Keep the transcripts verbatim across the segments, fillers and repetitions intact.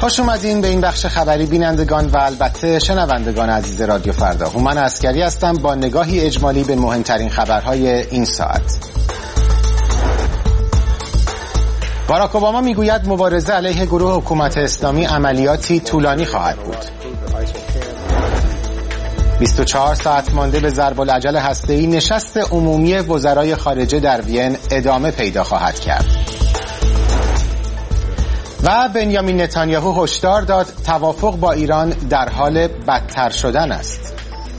خوش اومدین به این بخش خبری بینندگان و البته شنوندگان عزیز رادیو فردا. هومن عسکری هستم با نگاهی اجمالی به مهمترین خبرهای این ساعت. باراک اوباما میگوید مبارزه علیه گروه حکومت اسلامی عملیاتی طولانی خواهد بود. بیست و چهار ساعت مانده به ضرب الاجل هسته‌ای، نشست عمومی وزرای خارجه در وین ادامه پیدا خواهد کرد. و بنیامین نتانیاهو هشدار داد توافق با ایران در حال بدتر شدن است.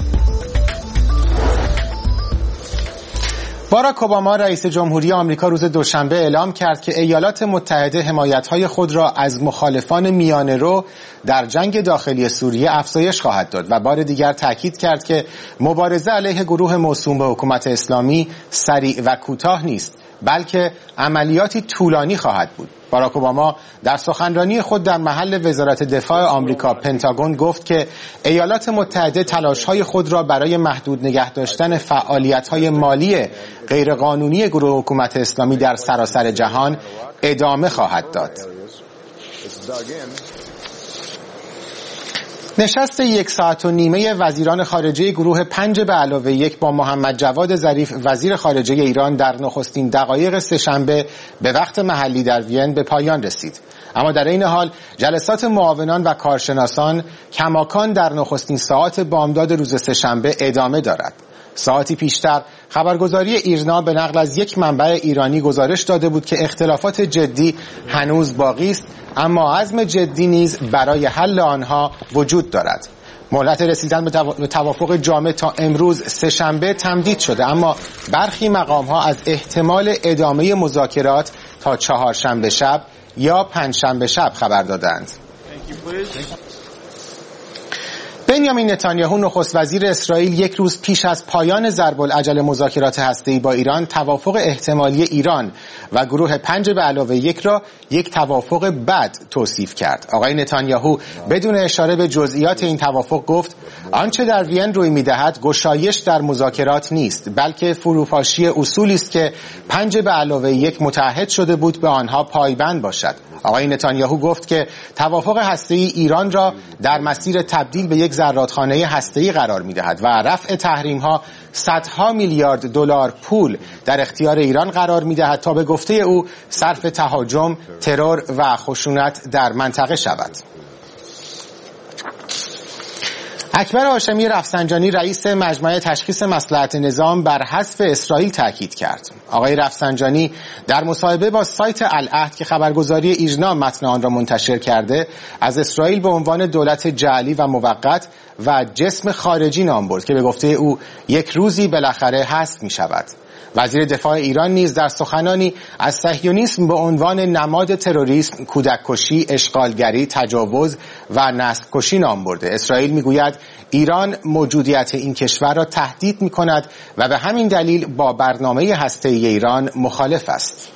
باراک اوباما رئیس جمهوری آمریکا روز دوشنبه اعلام کرد که ایالات متحده حمایت‌های خود را از مخالفان میانه‌رو در جنگ داخلی سوریه افزایش خواهد داد و بار دیگر تاکید کرد که مبارزه علیه گروه موسوم به حکومت اسلامی سریع و کوتاه نیست، بلکه عملیاتی طولانی خواهد بود. باراک اوباما در سخنرانی خود در محل وزارت دفاع آمریکا پنتاگون گفت که ایالات متحده تلاش‌های خود را برای محدود نگه داشتن فعالیت‌های مالی غیرقانونی گروه حکومت اسلامی در سراسر جهان ادامه خواهد داد. نشست یک ساعت و نیمه وزیران خارجه گروه پنج به علاوه یک با محمد جواد ظریف وزیر خارجه ایران در نخستین دقایق سه‌شنبه به وقت محلی در وین به پایان رسید. اما در این حال جلسات معاونان و کارشناسان کماکان در نخستین ساعات بامداد روز سه‌شنبه ادامه دارد. ساعتی پیشتر خبرگزاری ایرنا به نقل از یک منبع ایرانی گزارش داده بود که اختلافات جدی هنوز باقی است، اما عزم جدی نیز برای حل آنها وجود دارد. مهلت رسیدن به توافق جامع تا امروز سه‌شنبه تمدید شده، اما برخی مقام‌ها از احتمال ادامه مذاکرات تا چهارشنبه شب یا پنجشنبه شب خبر دادند. بنیامین نتانیاهو نخست وزیر اسرائیل یک روز پیش از پایان ضرب الاجل مذاکرات هسته‌ای با ایران توافق احتمالی ایران و گروه پنج به علاوه یک را یک توافق بد توصیف کرد. آقای نتانیاهو بدون اشاره به جزئیات این توافق گفت آنچه در وین روی می‌دهد گشایش در مذاکرات نیست، بلکه فروپاشی اصولی است که پنج به علاوه یک متعهد شده بود به آنها پایبند باشد. آقای نتانیاهو گفت که توافق هسته‌ای ایران را در مسیر تبدیل به یک زرادخانه هسته‌ای قرار می‌دهد و رفع تحریم‌ها صدها میلیارد دلار پول در اختیار ایران قرار می‌دهد تا به گفته او صرف تهاجم، ترور و خشونت در منطقه شود. اکبر هاشمی رفسنجانی رئیس مجمع تشخیص مصلحت نظام بر حذف اسرائیل تاکید کرد. آقای رفسنجانی در مصاحبه با سایت العهد که خبرگزاری ایرنا متن آن را منتشر کرده از اسرائیل به عنوان دولت جعلی و موقت و جسم خارجی نام برد که به گفته او یک روزی بالاخره حذف می شود. وزیر دفاع ایران نیز در سخنانی از صهیونیسم به عنوان نماد تروریسم، کودککشی، اشغالگری، تجاوز و نسل‌کشی نام برده. اسرائیل میگوید ایران موجودیت این کشور را تهدید می‌کند و به همین دلیل با برنامه هسته‌ای ایران مخالف است.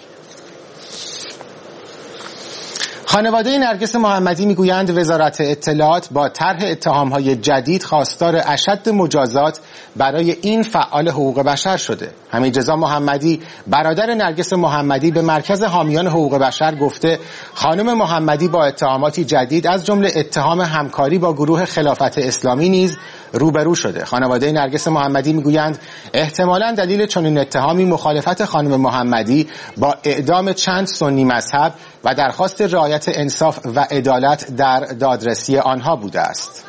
خانواده نرگس محمدی میگویند وزارت اطلاعات با طرح اتهام‌های جدید خواستار اشد مجازات برای این فعال حقوق بشر شده. حمیدرضا محمدی برادر نرگس محمدی به مرکز حامیان حقوق بشر گفته خانم محمدی با اتهاماتی جدید از جمله اتهام همکاری با گروه خلافت اسلامی نیز روبرو شده. خانواده نرگس محمدی میگویند احتمالاً دلیل چنین اتهامی مخالفت خانم محمدی با اعدام چند سنی مذهب و درخواست رعایت انصاف و عدالت در دادرسی آنها بوده است.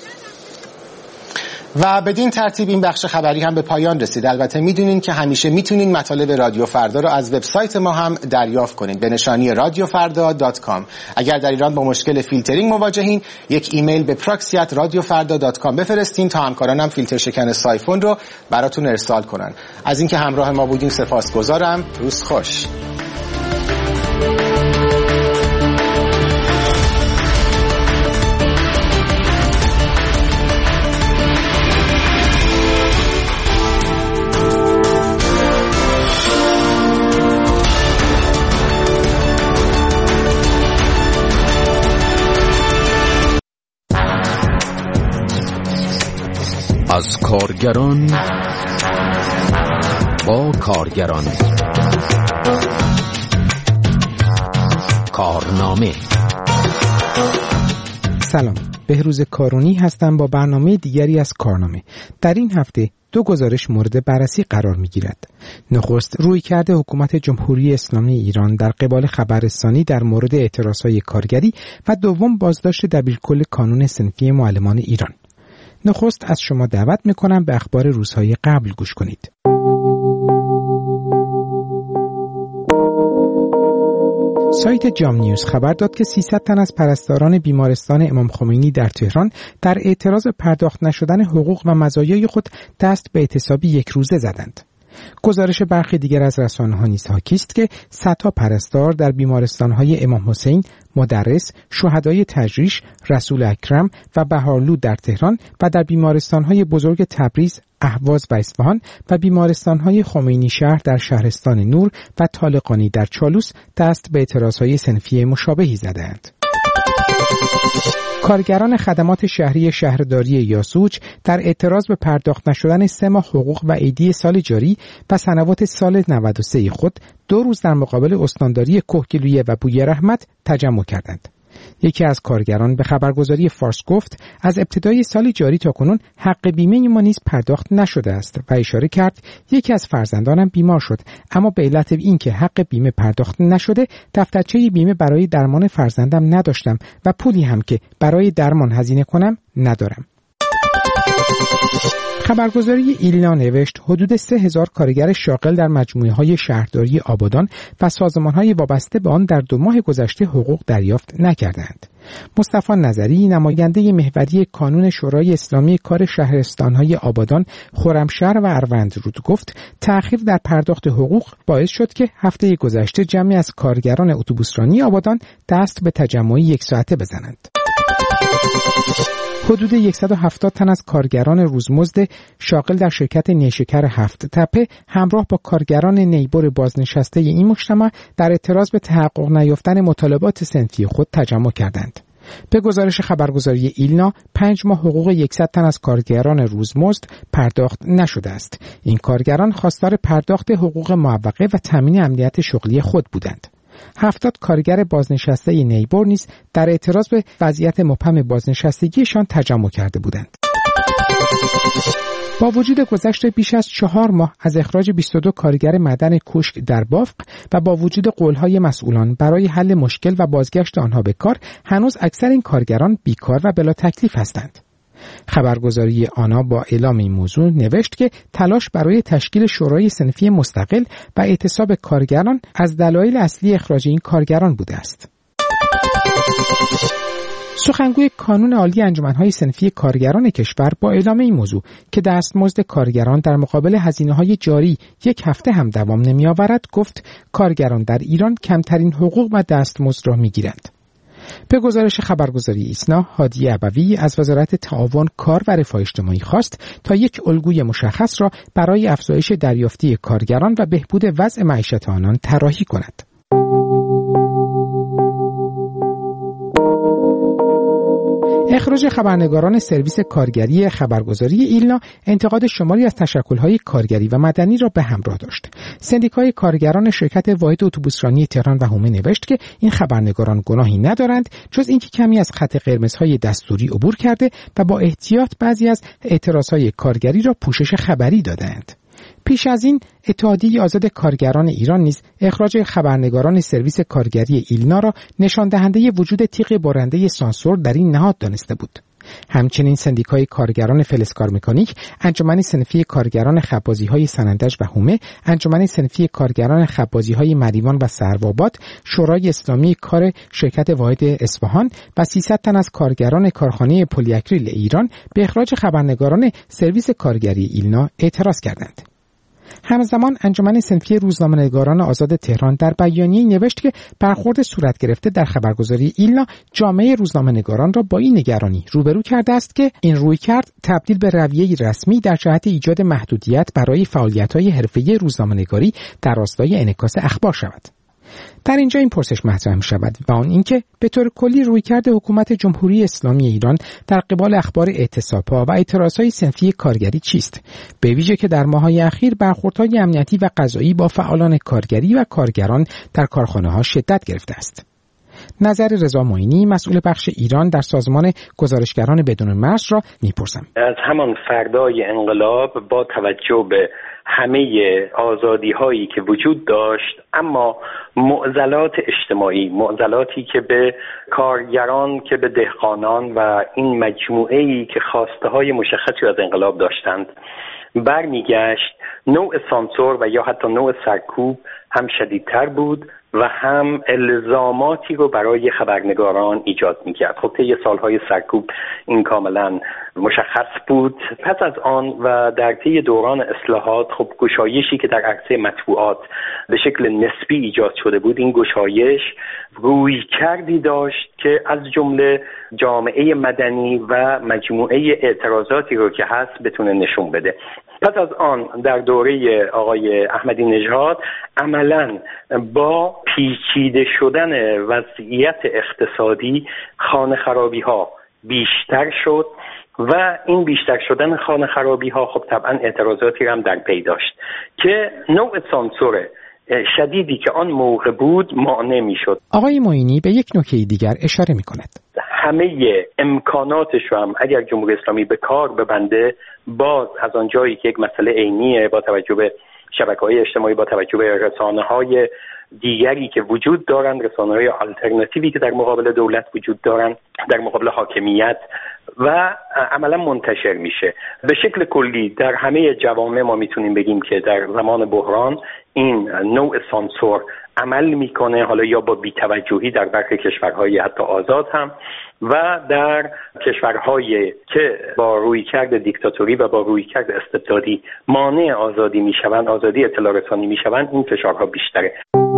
و بدین ترتیب این بخش خبری هم به پایان رسید. البته میدونین که همیشه میتونین مطالب رادیو فردا رو از وبسایت ما هم دریافت کنید به نشانی رادیو فردا دات کام. اگر در ایران با مشکل فیلترینگ مواجهین یک ایمیل به پراکسی ات رادیو فردا دات کام بفرستین تا همکارانم فیلتر شکن سایفون رو براتون ارسال کنن. از اینکه همراه ما بودین سپاسگزارم. روز خوش. از کارگران با کارگران کارنامه سلام، بهروز کارونی هستم با برنامه دیگری از کارنامه. در این هفته دو گزارش مورد بررسی قرار می‌گیرد. نخست رویکرد حکومت جمهوری اسلامی ایران در قبال خبررسانی در مورد اعتراضهای کارگری و دوم بازداشت دبیرکل کانون صنفی معلمان ایران. نخست از شما دعوت می‌کنم به اخبار روزهای قبل گوش کنید. سایت جام نیوز خبر داد که سیصد تن از پرستاران بیمارستان امام خمینی در تهران در اعتراض پرداخت نشدن حقوق و مزایای خود دست به اعتصابی یک روزه زدند. گزارش برخی دیگر از رسانه‌ها نیز حاکی است که صدها پرستار در بیمارستان‌های امام حسین، مدرس، شهدای تجریش، رسول اکرم و بهارلود در تهران و در بیمارستان‌های بزرگ تبریز، اهواز و اصفهان و بیمارستان‌های خمینی شهر در شهرستان نور و طالقانی در چالوس دست به اعتراض‌های صنفی مشابهی زدند. کارگران خدمات شهری شهرداری یاسوج در اعتراض به پرداخت نشدن سه ماه حقوق و عیدی سال جاری و سنوات سال نود و سه خود دو روز در مقابل استانداری کهگیلویه و بوی رحمت تجمع کردند. یکی از کارگران به خبرگزاری فارس گفت از ابتدای سال جاری تا کنون حق بیمه ما نیز پرداخت نشده است و اشاره کرد یکی از فرزندانم بیمار شد، اما به علت اینکه حق بیمه پرداخت نشده دفترچه بیمه برای درمان فرزندم نداشتم و پولی هم که برای درمان هزینه کنم ندارم. خبرگزاری ایلنا نوشت حدود سه هزار کارگر شاغل در مجموعه‌های شهرداری آبادان و سازمان‌های وابسته به آن در دو ماه گذشته حقوق دریافت نکردند. مصطفی نظری نماینده محوری کانون شورای اسلامی کار شهرستان‌های آبادان، خرمشهر و اروندرود گفت تأخیر در پرداخت حقوق باعث شد که هفته گذشته جمعی از کارگران اتوبوسرانی آبادان دست به تجمعی یک ساعته بزنند. حدود صد و هفتاد تن از کارگران روزمزد شاغل در شرکت نیشکر هفت تپه همراه با کارگران نیبر بازنشسته این مجتمع در اعتراض به تحقق نیافتن مطالبات صنفی خود تجمع کردند. به گزارش خبرگزاری ایلنا پنج ماه حقوق صد تن از کارگران روزمزد پرداخت نشده است. این کارگران خواستار پرداخت حقوق معوقه و تامین امنیت شغلی خود بودند. هفتاد کارگر بازنشسته نیبر نیز در اعتراض به وضعیت مبهم بازنشستگیشان تجمع کرده بودند. با وجود گذشت بیش از چهار ماه از اخراج بیست و دو کارگر معدن کوشک در بافق و با وجود قولهای مسئولان برای حل مشکل و بازگشت آنها به کار، هنوز اکثر این کارگران بیکار و بلا تکلیف هستند. خبرگزاری آنا با اعلام این موضوع نوشت که تلاش برای تشکیل شورای صنفی مستقل و اعتصاب کارگران از دلایل اصلی اخراج این کارگران بوده است. سخنگوی کانون عالی انجمن‌های صنفی کارگران کشور با اعلام این موضوع که دستمزد کارگران در مقابل هزینه‌های جاری یک هفته هم دوام نمی‌آورد گفت کارگران در ایران کمترین حقوق و دستمزد را می‌گیرند. به گزارش خبرگزاری ایسنا، هادی ابوی از وزارت تعاون، کار و رفاه اجتماعی خواست تا یک الگوی مشخص را برای افزایش دریافتی کارگران و بهبود وضع معیشت آنان طراحی کند. اخراج خبرنگاران سرویس کارگری خبرگزاری ایلنا انتقاد شماری از تشکل‌های کارگری و مدنی را به همراه داشت. سندیکای کارگران شرکت واحد اتوبوسرانی تهران و حومه نوشت که این خبرنگاران گناهی ندارند جز اینکه کمی از خط قرمزهای دستوری عبور کرده و با احتیاط بعضی از اعتراضهای کارگری را پوشش خبری دادند. پیش از این اتحادیه آزاد کارگران ایران نیز اخراج خبرنگاران سرویس کارگری ایلنا را نشان دهنده وجود تیغ برنده سانسور در این نهاد دانسته بود. همچنین سندیکای کارگران فلزکار مکانیک، انجمن صنفی کارگران خبازی‌های سنندج و حومه، انجمن صنفی کارگران خبازی‌های مریوان و سروآباد، شورای اسلامی کار شرکت واحد اصفهان و سیصد تن از کارگران کارخانه پلیاکریل ایران به اخراج خبرنگاران سرویس کارگری ایلنا اعتراض کردند. همزمان انجمن صنفی روزنامه‌نگاران آزاد تهران در بیانیه‌ای نوشت که برخورد صورت گرفته در خبرگزاری ایلنا جامعه روزنامه‌نگاران را با این نگرانی روبرو کرده است که این رویکرد تبدیل به رویه رسمی در جهت ایجاد محدودیت برای فعالیت‌های حرفه‌ای روزنامه‌نگاری در راستای انعکاس اخبار شود. در اینجا این پرسش مطرح می شود و آن اینکه به طور کلی رویکرد حکومت جمهوری اسلامی ایران در قبال اخبار اعتصاب‌ها و اعتراضهای صنفی کارگری چیست؟ به ویژه که در ماه‌های اخیر برخوردهای امنیتی و قضایی با فعالان کارگری و کارگران در کارخانه‌ها شدت گرفته است. نظر رضا معینی مسئول بخش ایران در سازمان گزارشگران بدون مرز را میپرسم. از همان فردای انقلاب با توجه به همه آزادی هایی که وجود داشت، اما معضلات اجتماعی، معضلاتی که به کارگران، که به دهقانان و این مجموعه‌ای که خواسته های مشخصی از انقلاب داشتند برمیگشت، نوع سانسور و یا حتی نوع سرکوب هم شدیدتر بود و هم الزاماتی رو برای خبرنگاران ایجاد میکرد. خب طی سالهای سرکوب این کاملا مشخص بود. پس از آن و در طی دوران اصلاحات، خب گشایشی که در عرصه مطبوعات به شکل نسبی ایجاد شده بود، این گشایش روی کردی داشت که از جمله جامعه مدنی و مجموعه اعتراضاتی رو که هست بتونه نشون بده. پس از آن در دوره آقای احمدی نژاد عملاً با پیچیده شدن وضعیت اقتصادی خانه خرابی ها بیشتر شد و این بیشتر شدن خانه خرابی ها خب طبعا اعتراضاتی هم در پی داشت که نوع سانسور شدیدی که آن موقع بود مانع می شد. آقای معینی به یک نکته دیگر اشاره می کند. همه امکاناتش رو هم اگر جمهوری اسلامی به کار ببنده، باز از آن جایی که یک مسئله عینیه با توجه به شبکه‌های اجتماعی، با توجه به رسانه‌های دیگری که وجود دارند، رسانه‌های آلترناتیوی که در مقابل دولت وجود دارند، در مقابل حاکمیت، و عملا منتشر میشه. به شکل کلی در همه جوامع ما میتونیم بگیم که در زمان بحران این نوع سانسور عمل میکنه، حالا یا با بی‌توجهی در برخی کشورهای حتی آزاد هم، و در کشورهایی که با رویکرد دیکتاتوری و با رویکرد استبدادی مانع آزادی میشوند، آزادی اطلاع رسانی میشوند، این فشارها بیشتره.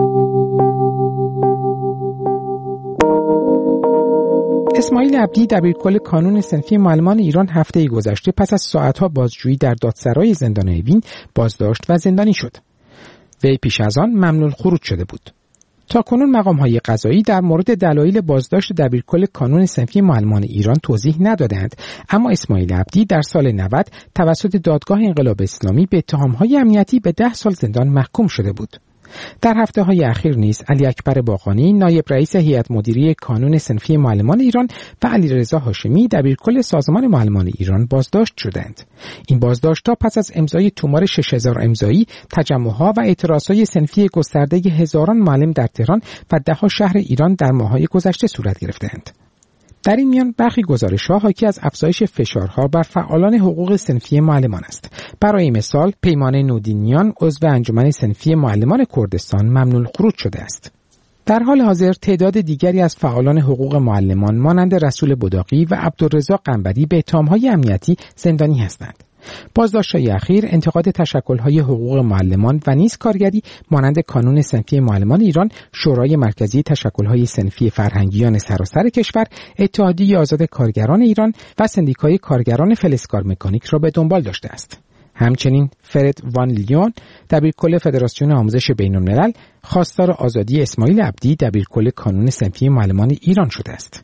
اسماعیل عبدی دبیرکل کانون صنفی معلمان ایران هفته گذشته پس از ساعتها بازجویی در دادسرای زندان اوین بازداشت و زندانی شد. وی پیش از آن ممنوع خروج شده بود. تاکنون مقام‌های قضایی در مورد دلایل بازداشت دبیرکل کانون صنفی معلمان ایران توضیح ندادند، اما اسماعیل عبدی در سال نود توسط دادگاه انقلاب اسلامی به اتهام‌های امنیتی به ده سال زندان محکوم شده بود. در هفته‌های اخیر نیز علی اکبر باقانی نایب رئیس هیئت مدیره کانون صنفی معلمان ایران و علیرضا هاشمی دبیرکل سازمان معلمان ایران بازداشت شدند. این بازداشت‌ها پس از امضای تومار شش هزار امضایی، تجمع‌ها و اعتراضات صنفی گسترده هزاران معلم در تهران و ده‌ها شهر ایران در ماه‌های گذشته صورت گرفتند. در این میان برخی گزارش‌ها حاکی از افزایش فشارها بر فعالان حقوق صنفی معلمان است. برای مثال پیمان نودینیان عضو انجمن صنفی معلمان کردستان ممنوع خروج شده است. در حال حاضر تعداد دیگری از فعالان حقوق معلمان مانند رسول بداقی و عبدالرضا قنبری به اتهام‌های امنیتی زندانی هستند. بازداشت‌های اخیر انتقاد تشکل‌های حقوق معلمان و نیز کارگری مانند کانون صنفی معلمان ایران، شورای مرکزی تشکل‌های صنفی فرهنگیان سراسر کشور، اتحادیه آزاد کارگران ایران و سندیکای کارگران فلزکار مکانیک را به دنبال داشته است. همچنین فرد وان لیون دبیرکل فدراسیون آموزش بین‌الملل خواستار آزادی اسماعیل عبدی دبیرکل کانون صنفی معلمان ایران شده است.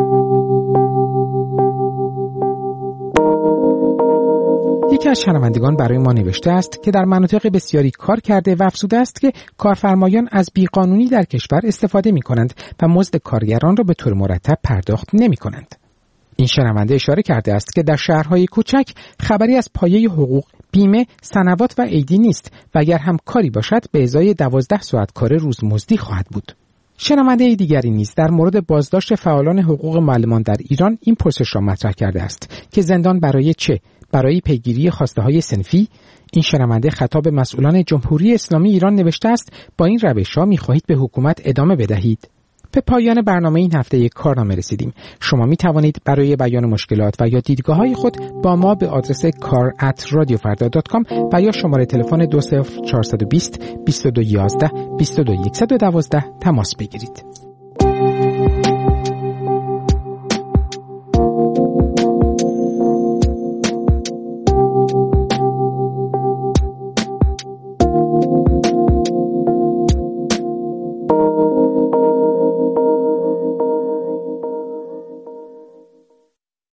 یکی از شنوندگان برای ما نوشته است که در مناطق بسیاری کار کرده و افزوده است که کارفرمایان از بیقانونی در کشور استفاده می کنند و مزد کارگران را به طور مرتب پرداخت نمی کنند. این شنونده اشاره کرده است که در شهرهای کوچک خبری از پایه حقوق، بیمه، سنوات و عیدی نیست و اگر هم کاری باشد به ازای دوازده ساعت کار روزمزدی خواهد بود. شنونده دیگری نیز در مورد بازداشت فعالان حقوق معلمان در ایران این پرسش را مطرح کرده است که زندان برای چه؟ برای پیگیری خواسته‌های صنفی؟ این شنونده خطاب مسئولان جمهوری اسلامی ایران نوشته است با این روش‌ها می‌خواهید به حکومت ادامه بدهید. به پایان برنامه این هفته یک کارنامه رسیدیم. شما می توانید برای بیان مشکلات و یا دیدگاه‌های خود با ما به آدرس کار ات رادیو فردا دات کام و یا شماره تلفن دو صفر چهار دو صفر بیست بیست و دو یازده بیست و دو صفر یک یک دو تماس بگیرید.